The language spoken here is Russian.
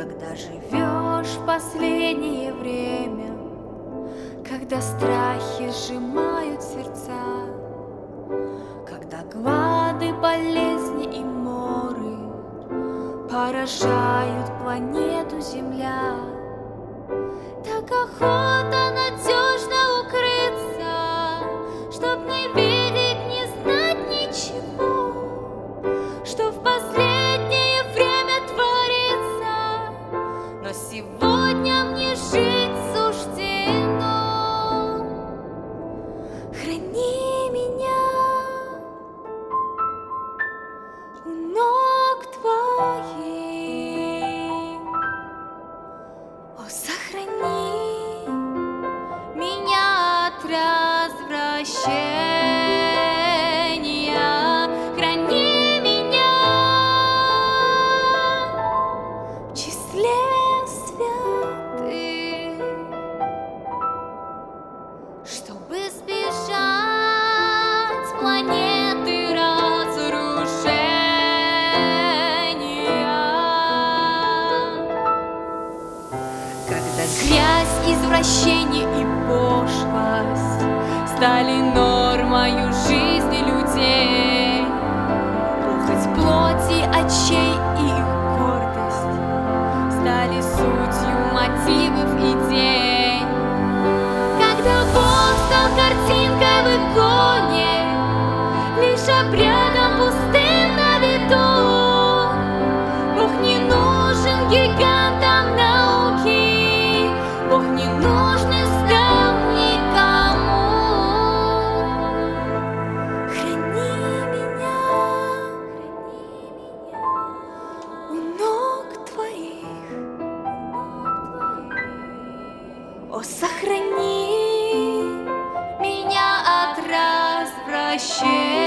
Когда живешь в последнее время, когда страхи сжимают сердца, когда глады, болезни и моры поражают планету Земля, так охота надежно укрыться, чтоб не видеть, не знать ничего, что в последнее время творится. Но сегодня мне жить суждено. Храни меня у ног твоих, о, сохрани меня от развращения, храни меня в числе святых, чтобы избежать планеты разрушения. Когда грязь, извращение и пошлость стали нормою жизни людей, похоть плоти, очей и их гордость стали сутью мотивов идей. Когда Бог стал картинкой в иконе, лишь обрядом пустым на виду, Бог не нужен гигантам науки, Бог не нужен стал никому. Храни меня у ног твоих, о, сохрани меня от развращения.